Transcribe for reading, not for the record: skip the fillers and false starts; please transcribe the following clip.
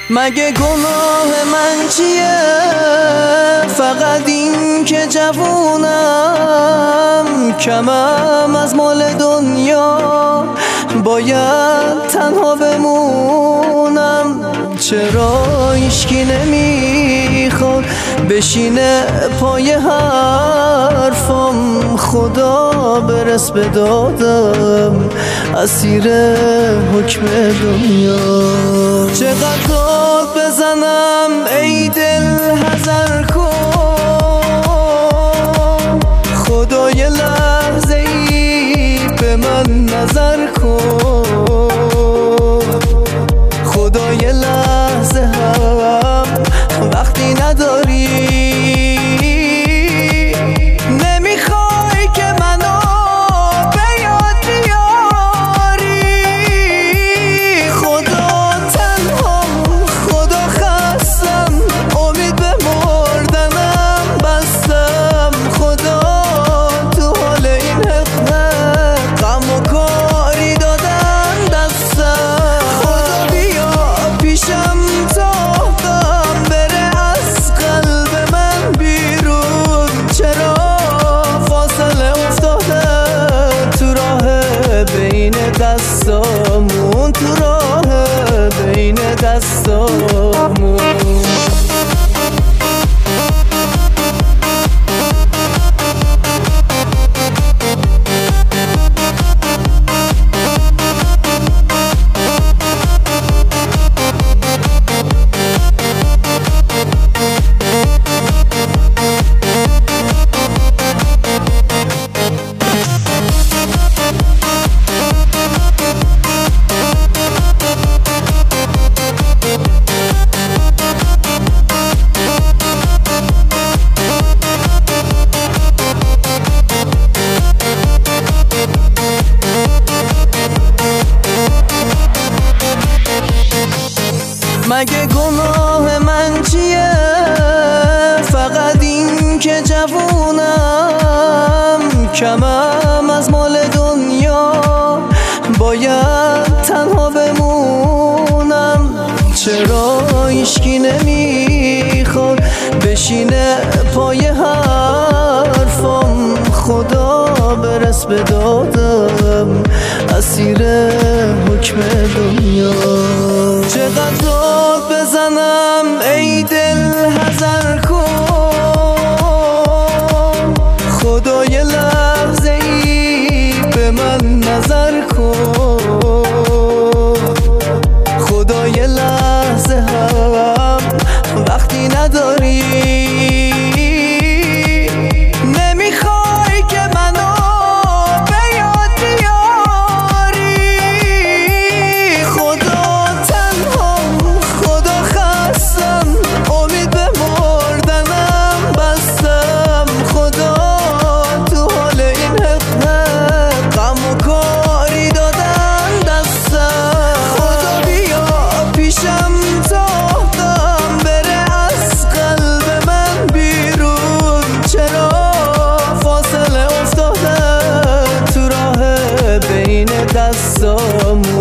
مگه گناه من چیه؟ فقط این که جوونم، کمم از مال دنیا، باید تنها بمونم. چرا هیچکی نمیخواد بشینه پای حرفم؟ خدا برس به دادم، اسیر حکم دنیا. چقدر داد بزنم ای دل حذر کن، خدا یه لحظه ای به من نظر کن. خدا یه لحظه هم وقتی نداری، نمیخوای که منو به یاد بیاری. خدا تنهام، خدا خستم، امید به مردنم بستم. خدا تو حال این حق غم و کاری دادن دستم. خدا بیا پیشم تا غم بره از قلب من بیرون. چرا فاصله افتاده تو راه بین دستامون، تو راه بین دستامون. مگه گناه من چیه؟ فقط این که جوونم، کمم از مال دنیا، باید تنها بمونم. چرا هیچکی نمیخواد بشینه پای حرفم؟ خدا برس به دادم، اسیر حکم دنیا. چقدر داد بزنم ای دل حذر کن، خدا یه لحظه ای به من نظر کن. خدا یه لحظه هم وقتی نداری، نمیخوای که منو به یاد بیاری. خدا تنهام، خدا خستم، امید به مردنم بستم. خدا تو حال این حق غم و کاری دادن دستم. خدا بیا پیشم تا غم بره از قلب من بیرون. چرا فاصله افتاده تو راه بین دستامون؟